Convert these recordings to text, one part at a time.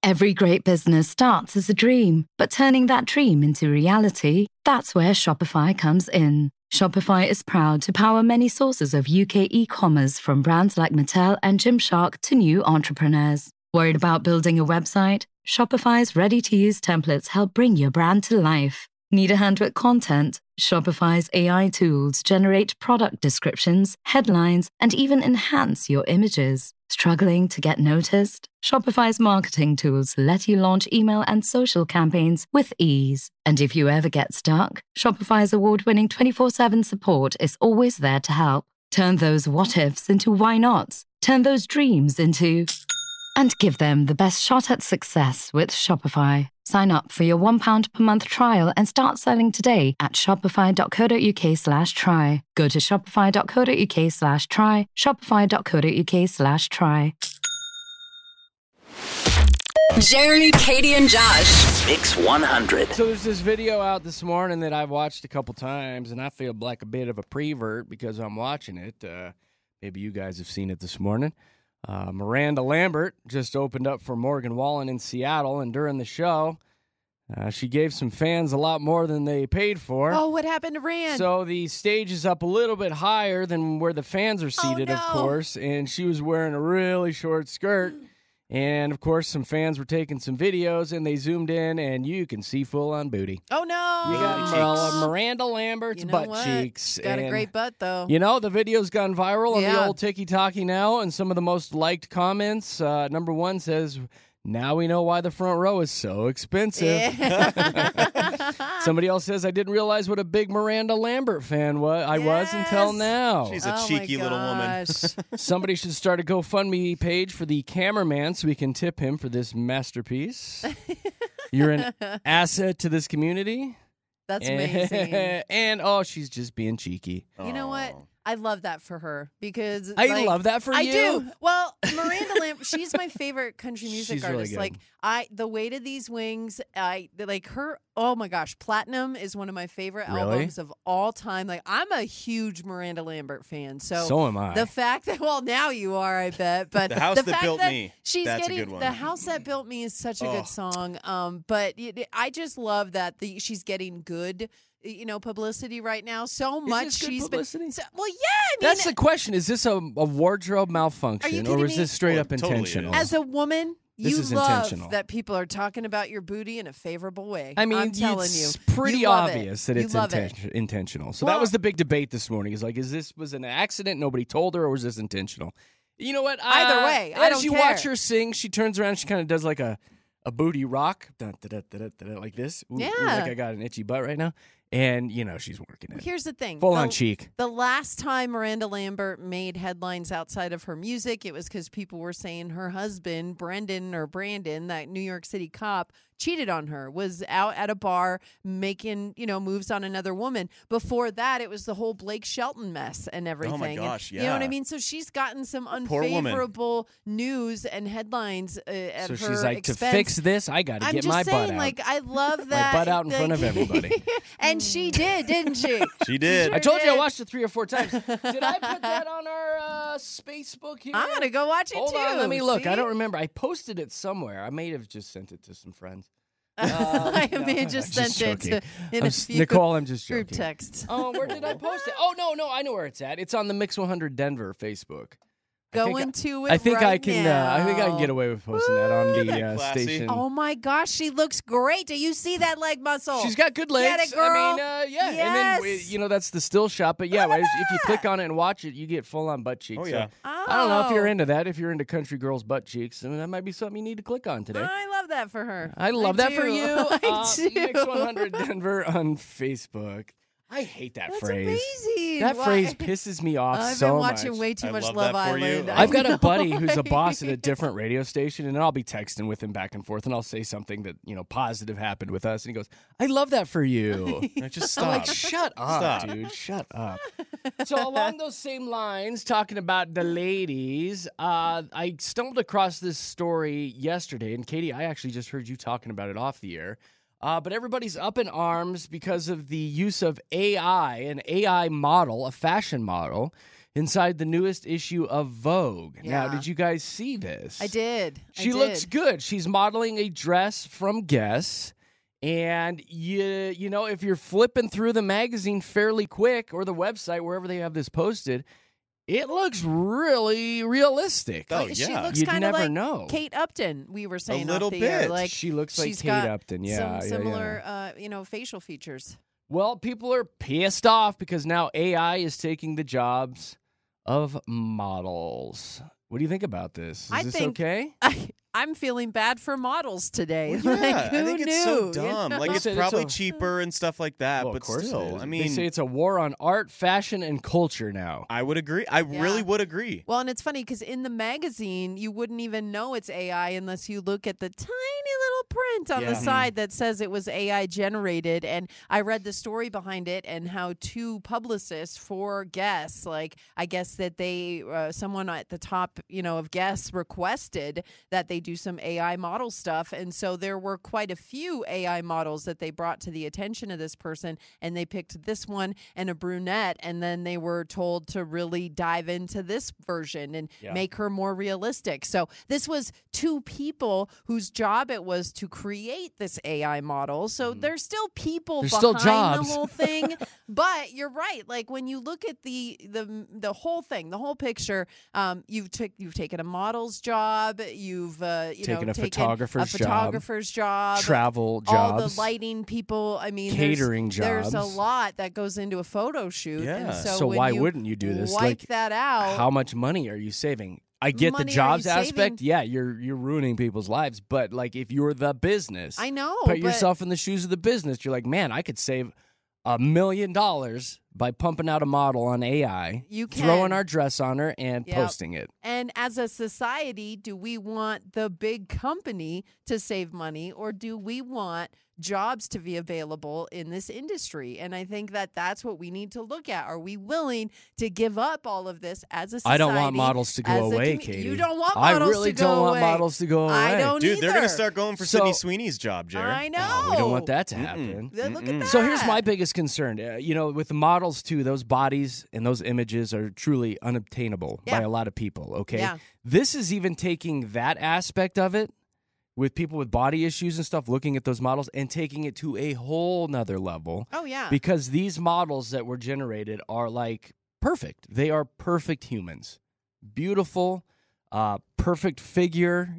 Every great business starts as a dream, but turning that dream into reality, that's where Shopify comes in. Shopify is proud to power many sources of UK e-commerce, from brands like Mattel and Gymshark to new entrepreneurs. Worried about building a website? Shopify's ready-to-use templates help bring your brand to life. Need a hand with content? Shopify's AI tools generate product descriptions, headlines, and even enhance your images. Struggling to get noticed? Shopify's marketing tools let you launch email and social campaigns with ease. And if you ever get stuck, Shopify's award-winning 24/7 support is always there to help. Turn those what-ifs into why-nots. Turn those dreams into... and give them the best shot at success with Shopify. Sign up for your £1 per month trial and start selling today at shopify.co.uk/try. Go to shopify.co.uk/try, shopify.co.uk/try. Jeremy, Katie, and Josh. Mix 100. So there's this video out this morning that I've watched a couple times, and I feel like a bit of a prevert because I'm watching it. Maybe you guys have seen it this morning. Miranda Lambert just opened up for Morgan Wallen in Seattle, and during the show, she gave some fans a lot more than they paid for. Oh, what happened to Rand? So the stage is up a little bit higher than where the fans are seated, Oh, no. of course, and she was wearing a really short skirt. And, of course, some fans were taking some videos, and they zoomed in, and you can see full-on booty. Oh, no. You got Miranda Lambert's You know butt what? cheeks. Got a and, great butt, though. You know, the video's gone viral on the Yeah. old TikTok now, and some of the most liked comments. Number one says, "Now we know why the front row is so expensive." Yeah. Somebody else says, "I didn't realize what a big Miranda Lambert fan I was until Yes. now." She's a Oh, cheeky my little woman. gosh. Somebody should start a GoFundMe page for the cameraman so we can tip him for this masterpiece. You're an asset to this community. That's amazing. And, she's just being cheeky. You know what? I love that for her because I love that for I you. do. Well, Miranda Lambert, she's my favorite country music She's really artist. good. Like The Weight of These Wings, like her. Oh my gosh, Platinum is one of my favorite Really? albums of all time. Like I'm a huge Miranda Lambert fan. So am I. The fact that now you are, I bet. But The House the That fact Built that Me, she's that's a getting good one. The House That Built Me is such a good song. But I just love that she's getting good. Publicity right now. So much this good she's publicity? been. Well, yeah. I mean, That's the question. Is this a wardrobe Are you malfunction, kidding or is me? this straight up Totally it intentional? is. as a woman, This you is love intentional. that people are talking about your booty in a favorable way. I mean, I'm telling it's you, pretty you love obvious it. that You it's love it. intentional. So Well- that was the big debate this morning. Is like, was an accident? Nobody told her, or was this intentional? You know what? Either way, I as don't you care. watch her sing, she turns around, she kind of does like a booty rock, dun, dun, dun, dun, dun, dun, like this. Ooh, Yeah. like I got an itchy butt right now, and she's working it. Here's the thing. Full on cheek. The last time Miranda Lambert made headlines outside of her music, it was because people were saying her husband, Brandon, that New York City cop, cheated on her, was out at a bar making, moves on another woman. Before that, it was the whole Blake Shelton mess and everything. Oh, my And gosh, You know what I yeah. mean? So she's gotten some Poor woman. unfavorable news and headlines at So her she's like, expense. to fix this, I got to I'm get just my saying, butt out. like, I love that. butt out in front of everybody. And she did, didn't she? She did. I told you I did. watched it 3 or 4 times. Did I put that on our Facebook here? I'm gonna go watch it Hold too. on, let me look. I See? don't remember. I posted it somewhere. I may have just sent it to some friends. I may have just I'm sent just it joking. in a few Nicole, I'm just group joking. texts. Oh, where did I post it? Oh, no, I know where it's at. It's on the Mix 100 Denver Facebook. Going to it I think right I can. I think I can get now. away with posting that on the Classy. station. Oh my gosh, she looks great. Do you see that leg muscle? She's got good legs. Get it, girl. I mean, yeah. Yes. And then that's the still shot. But yeah, if you click on it and watch it, you get full on butt cheeks. Oh, So yeah. I don't know if you're Oh. into that. If you're into country girls' butt cheeks, I mean, that might be something you need to click on today. I love that for her. I love that for do. you. I do. Mix 100 Denver on Facebook. I hate that That's phrase. amazing. That Why? phrase pisses me off I've so been watching much. way too I much love Love that for you. Island. I I've got a know, buddy who's a boss at a right? different radio station, and I'll be texting with him back and forth, and I'll say something that positive happened with us, and he goes, "I love that for you." Like, just I'm stop. like, shut up, Stop. dude. Shut up. So along those same lines, talking about the ladies, I stumbled across this story yesterday, and Katie, I actually just heard you talking about it off the air. But everybody's up in arms because of the use of AI, an AI model, a fashion model, inside the newest issue of Vogue. Now, Yeah. did you guys see this? I did. She looks good. She's modeling a dress from Guess. And you know, if you're flipping through the magazine fairly quick or the website, wherever they have this posted, it looks really realistic. Oh, She yeah. looks You'd kind of never like know. Kate Upton. We were saying little off the air. bit. Like She looks like she's Kate got Upton. Yeah, some yeah, similar, facial features. Well, people are pissed off because now AI is taking the jobs of models. What do you think about this? Is I this think- okay? I'm feeling bad for models today. Well, yeah, Like, who I think knew? it's so you dumb. know? Like, it's It's probably a- cheaper and stuff like that, Well, but of course still, it is. I mean, they say it's a war on art, fashion, and culture now. I would agree. I really would agree. Well, and it's funny because in the magazine, you wouldn't even know it's AI unless you look at the tiny little print on the Yeah. side that says it was AI generated. And I read the story behind it and how two publicists for Guess, like I guess that they, someone at the top, of Guess requested that they do some AI model stuff. And so there were quite a few AI models that they brought to the attention of this person. And they picked this one and a brunette. And then they were told to really dive into this version and make her more realistic. So this was two people whose job it was to create this AI model. So there's still people There's behind still jobs. the whole thing. But you're right. Like when you look at the whole thing, the whole picture, you've taken a model's job, you've Taken a taken photographer's job. photographer's job, Travel all jobs. the lighting people. I mean, Catering there's a jobs. lot that goes into a photo shoot. Yeah. And So when why you wouldn't you do this? Wipe Like, that out. How much money are you saving? I get the Money are you jobs saving? aspect. Yeah, you're ruining people's lives. But like, if you're the business, I know. put but yourself in the shoes of the business. You're like, man, I could save $1 million by pumping out a model on AI, You throwing can. our dress on her, and Yep. posting it. And as a society, do we want the big company to save money or do we want jobs to be available in this industry? And I think that that's what we need to look at. Are we willing to give up all of this as a society? I don't want models to go as a away, commu- Katie. You don't want I models really to go don't want away. models to go away. I don't Dude, they're going either. to start going for So- Sydney Sweeney's job, Jared. I know. Oh, we don't want that to happen. Look at that. So here's my biggest concern. With the models too, those bodies and those images are truly unobtainable by Yeah. a lot of people. Okay, Yeah. this is even taking that aspect of it with people with body issues and stuff, looking at those models and taking it to a whole nother level. Oh, yeah. Because these models that were generated are like perfect. They are perfect humans, beautiful. Perfect figure,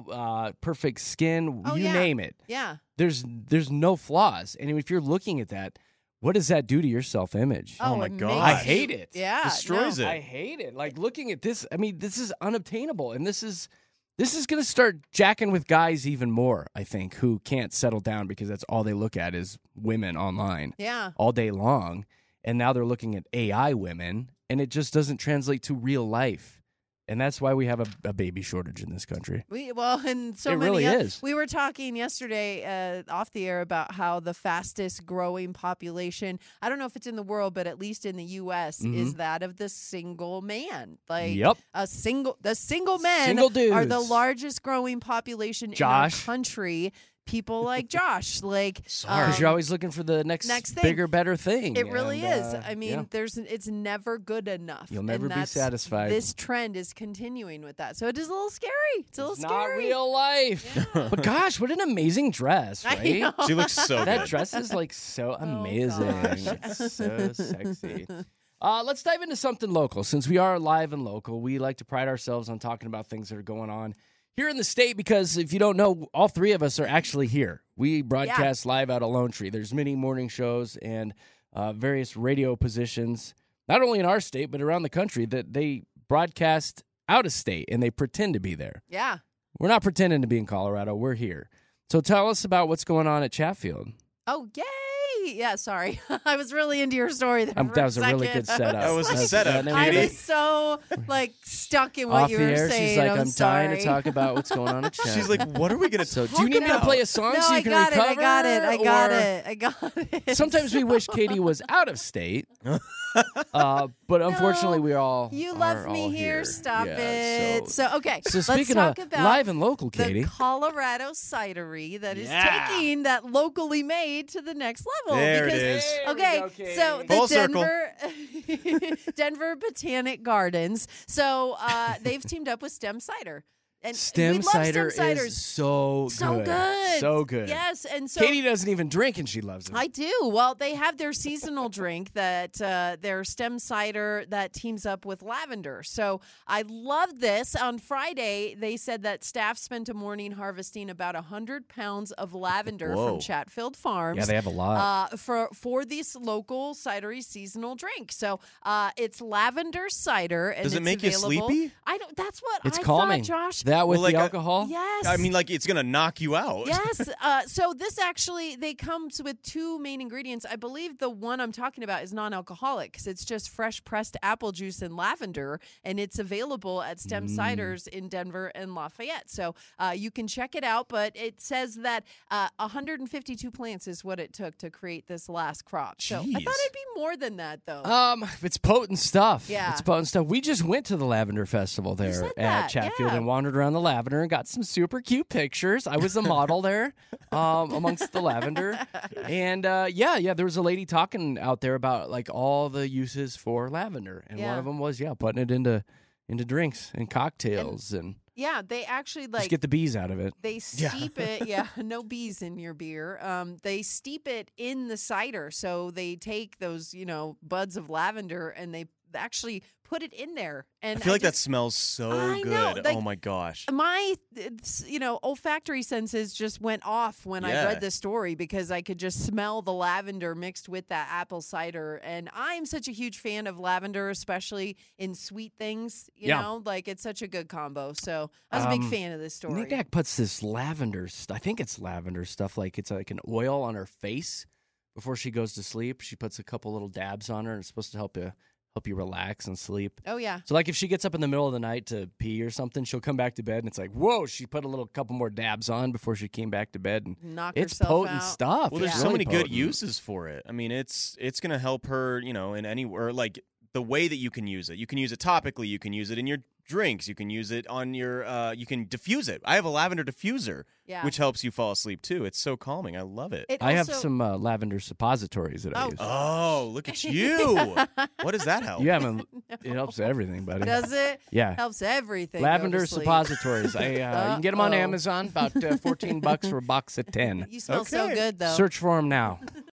perfect skin, Oh, you yeah. name it. Yeah. There's no flaws. And if you're looking at that, what does that do to your self-image? Oh, my it God. makes I you- hate it. Yeah. Destroys no. it. I hate it. Like looking at this, I mean, this is unobtainable, and this is going to start jacking with guys even more, I think, who can't settle down because that's all they look at is women online Yeah. all day long. And now they're looking at AI women, and it just doesn't translate to real life. And that's why we have a baby shortage in this country. And so It many really oth- is. We were talking yesterday off the air about how the fastest growing population, I don't know if it's in the world, but at least in the U.S., is that of the single man. Like Yep. the single men Single are the dudes. largest growing population Josh. in our country. People like Josh, like Because you're always looking for the next thing. bigger, better thing. It really And, is. I mean, yeah. it's never good enough. You'll never and be that's- satisfied. This trend is continuing with that, so it is a little scary. It's a little It's scary. not real life. But gosh, what an amazing dress, I right? know. She looks so That good. dress is like so amazing. gosh. It's so sexy. Let's dive into something local. Since we are live and local, we like to pride ourselves on talking about things that are going on here in the state because if you don't know, all three of us are actually here. We broadcast live out of Lone Tree. There's many morning shows and various radio positions, not only in our state, but around the country, that they broadcast out of state and they pretend to be there. Yeah. We're not pretending to be in Colorado. We're here. So tell us about what's going on at Chatfield. Oh, yay! Yeah, sorry. I was really into your story there. for That was a really second. good setup. That was a That's- setup, then I we- Katie. was so stuck in what Off you the were air, saying. she's like, I'm dying to sorry. talk about what's going on at Chatfield. She's like, what are we going to So talk do you need me to about? play a song No, so you I can got recover? it. I got or- it. I got it. Sometimes we wish Katie was out of state But unfortunately, we all You are love me all here. Stop Yeah, it. So okay. So let's speaking talk of about live and local, Katie. the Colorado Cidery that is Yeah. taking that locally made to the next level. There it because, is. There we Okay, go, Katie. so the Full circle. Denver Botanic Gardens. So they've teamed up with Stem Cider. And Stem we love cider Stem ciders. is so good. So good. Yes, and so Katie doesn't even drink, and she loves it. I do. Well, they have their seasonal drink that their stem cider that teams up with lavender. So I love this. On Friday, they said that staff spent a morning harvesting about 100 pounds of lavender Whoa. from Chatfield Farms. Yeah, they have a lot. For this local cidery seasonal drink. So it's lavender cider. And Does it it's make you available. sleepy? I don't. That's what It's I calming. thought, Josh. That with Well, like the a- alcohol? Yes. I mean, like, it's going to knock you out. Yes. So this actually, they comes with two main ingredients. I believe the one I'm talking about is non-alcoholic because it's just fresh pressed apple juice and lavender, and it's available at Stem Ciders in Denver and Lafayette. So you can check it out, but it says that 152 plants is what it took to create this last crop. So I thought Jeez. it'd be more than that, though. It's potent stuff. Yeah. It's potent stuff. We just went to the Lavender Festival there said at that, Chatfield yeah. and wandered around the lavender and got some super cute pictures. I was a model there amongst the lavender. And yeah, there was a lady talking out there about like all the uses for lavender. And one Yeah. of them was, putting it into drinks and cocktails and Yeah, they actually just get the bees out of it. They steep it. Yeah, no bees in your beer. They steep it in the cider. So they take those, buds of lavender and they actually put it in there. And I feel like that smells so I good. know, like- Oh my gosh. my olfactory senses just went off when I Yeah. read this story because I could just smell the lavender mixed with that apple cider. And I'm such a huge fan of lavender, especially in sweet things. You Yeah. know, like it's such a good combo. So I was a big fan of this story. Nick puts this lavender, I think it's lavender stuff, like it's like an oil on her face before she goes to sleep. She puts a couple little dabs on her, and it's supposed to help you relax and sleep. Oh yeah. So like if she gets up in the middle of the night to pee or something, she'll come back to bed and it's like, whoa, she put a couple more dabs on before she came back to bed. And Knock it's herself potent out. stuff. Well, there's It's so really many good potent. uses for it. I mean, it's going to help her, in any or like the way that you can use it. You can use it topically. You can use it in your drinks. You can use it on your. You can diffuse it. I have a lavender diffuser, Yeah. which helps you fall asleep too. It's so calming. I love it. It I have also- some lavender suppositories that I Oh. use. Oh, look at you! What does that help? You haven't. It helps everything, buddy. Does it? Yeah. Helps everything. go Lavender to sleep. suppositories. You can get them on Uh-oh. Amazon, about $14 for a box of 10. You smell so Okay. good though. Search for them now.